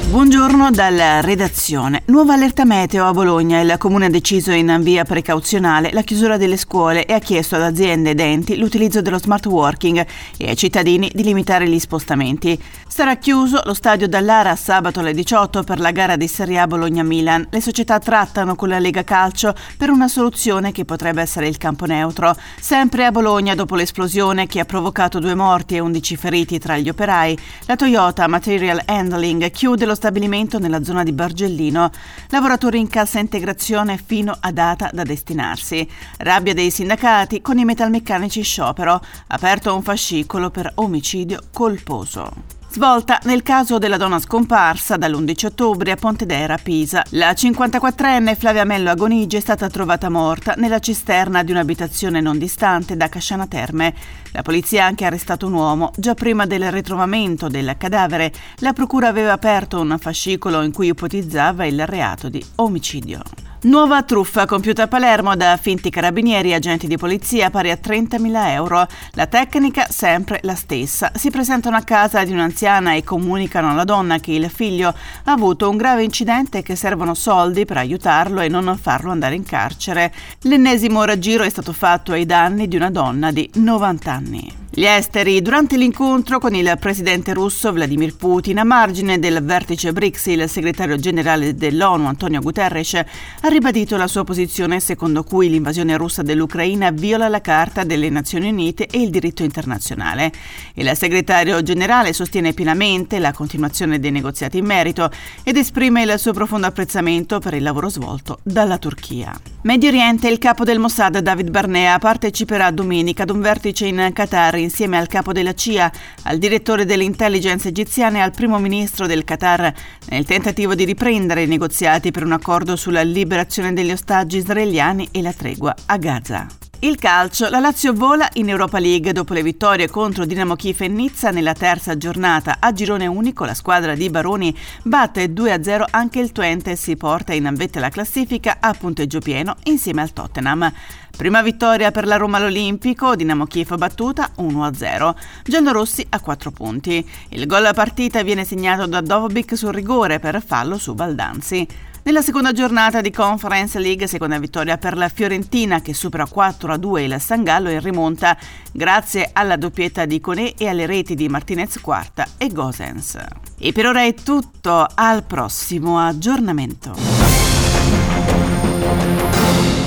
Buongiorno dalla redazione. Nuova allerta meteo a Bologna. Il comune ha deciso in via precauzionale la chiusura delle scuole e ha chiesto ad aziende ed enti l'utilizzo dello smart working e ai cittadini di limitare gli spostamenti. Sarà chiuso lo stadio Dallara sabato alle 18 per la gara di Serie A Bologna-Milan. Le società trattano con la Lega Calcio per una soluzione che potrebbe essere il campo neutro. Sempre a Bologna, dopo l'esplosione che ha provocato 2 morti e 11 feriti tra gli operai, la Toyota Material Handling chiude lo stabilimento nella zona di Bargellino. Lavoratori in cassa integrazione fino a data da destinarsi. Rabbia dei sindacati con i metalmeccanici sciopero. Aperto un fascicolo per omicidio colposo. Svolta nel caso della donna scomparsa dall'11 ottobre a Pontedera, Pisa. La 54enne Flavia Mello Agonigi è stata trovata morta nella cisterna di un'abitazione non distante da Casciana Terme. La polizia ha anche arrestato un uomo. Già prima del ritrovamento del cadavere, la procura aveva aperto un fascicolo in cui ipotizzava il reato di omicidio. Nuova truffa compiuta a Palermo da finti carabinieri e agenti di polizia pari a 30.000 euro. La tecnica sempre la stessa. Si presentano a casa di un'anziana e comunicano alla donna che il figlio ha avuto un grave incidente e che servono soldi per aiutarlo e non farlo andare in carcere. L'ennesimo raggiro è stato fatto ai danni di una donna di 90 anni. Gli esteri. Durante l'incontro con il presidente russo Vladimir Putin, a margine del vertice BRICS, il segretario generale dell'ONU Antonio Guterres ha ribadito la sua posizione secondo cui l'invasione russa dell'Ucraina viola la Carta delle Nazioni Unite e il diritto internazionale. Il segretario generale sostiene pienamente la continuazione dei negoziati in merito ed esprime il suo profondo apprezzamento per il lavoro svolto dalla Turchia. Medio Oriente. Il capo del Mossad David Barnea parteciperà domenica ad un vertice in Qatar insieme al capo della CIA, al direttore dell'intelligence egiziana e al primo ministro del Qatar, nel tentativo di riprendere i negoziati per un accordo sulla liberazione degli ostaggi israeliani e la tregua a Gaza. Il calcio. La Lazio vola in Europa League dopo le vittorie contro Dinamo Kiev e Nizza nella terza giornata. A girone unico la squadra di Baroni batte 2-0 anche il Twente e si porta in vetta alla classifica a punteggio pieno insieme al Tottenham. Prima vittoria per la Roma all'Olimpico, Dinamo Kiev battuta 1-0. Giallorossi a 4 punti. Il gol a partita viene segnato da Dovbyk sul rigore per fallo su Baldanzi. Nella seconda giornata di Conference League, seconda vittoria per la Fiorentina che supera 4-2 il San Gallo in rimonta grazie alla doppietta di Koné e alle reti di Martinez Quarta e Gosens. E per ora è tutto, al prossimo aggiornamento.